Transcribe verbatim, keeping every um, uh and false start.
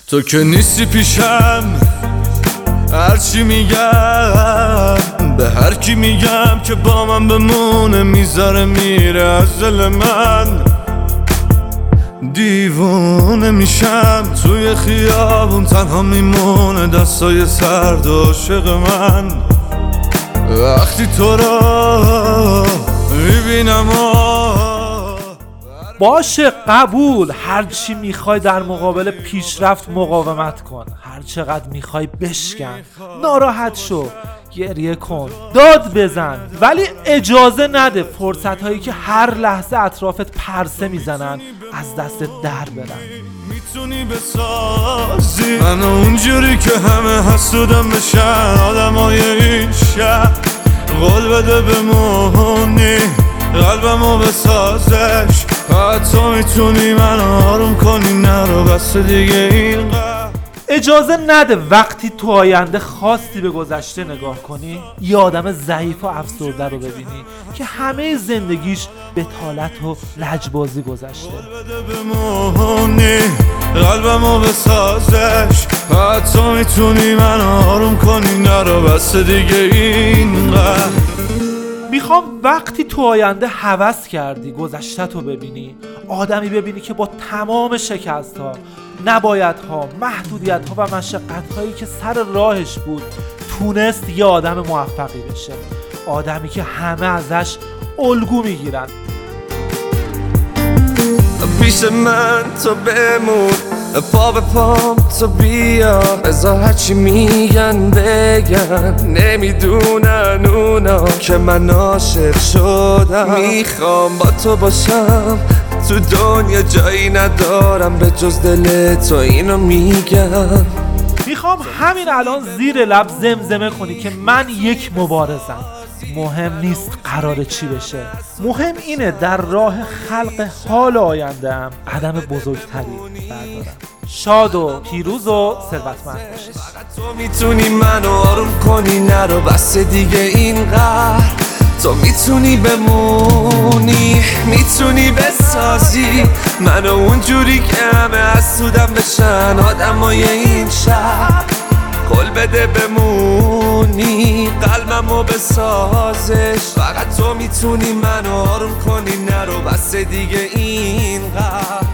تو که نیستی پیشم، هرچی میگم به هر کی میگم که با من بمونه میذاره میره از دل من. دیوونه میشم توی خیابون تنها میمونه دستای سرد عاشق من. وقتی تو رو میبینم باشه قبول، هرچی میخوای در مقابل پیشرفت مقاومت کن، هر چقدر میخوای بشکن، ناراحت شو، گریه کن، داد بزن، ولی اجازه نده فرصت هایی که هر لحظه اطرافت پرسه میزنن از دست در برن. میتونی بسازی منو اونجوری که همه حسودم بشن آدمای این شهر، قول بده بمونی قلبمو بسازش، حتی میتونی منو آروم کنی نرو بس دیگه اینقدر. اجازه نده وقتی تو آینده خواستی به گذشته نگاه کنی یه آدم ضعیف و افسرده رو ببینی که همه زندگیش بتالت و لجبازی گذشته. بمونی قلبمو بسازش، حتی میتونی منو آروم کنی نرو بس دیگه اینقدر. میخوام وقتی تو آینده هوس کردی گذشته تو ببینی، آدمی ببینی که با تمام شکست ها، نباید ها، محدودیت ها و مشقت هایی که سر راهش بود تونست یه آدم موفقی بشه، آدمی که همه ازش الگو میگیرن. پیش من تو بمون، پا به پام تو بیا، بذار هرچی میگن بگن، نمیدونن اونا که من عاشق شدم. میخوام با تو باشم تو دنیا، جایی ندارم به جز دل تو، اینو میگم. میخوام همین الان زیر لب زمزمه کنی که من یک مبارزم، مهم نیست قراره چی بشه، مهم اینه در راه خلق حال آینده‌ام قدم بزرگتری بردارم. شاد و پیروز و ثروتمند باشی. تو میتونی منو آروم کنی نرو بس دیگه اینقدر، تو میتونی بمونی میتونی بسازی منو اونجوری که همه حسودم بشن آدمای این شهر، قول بده بمونی قلبمو بسازش، فقط تو میتونی منو آروم کنی نرو بس دیگه اینقدر.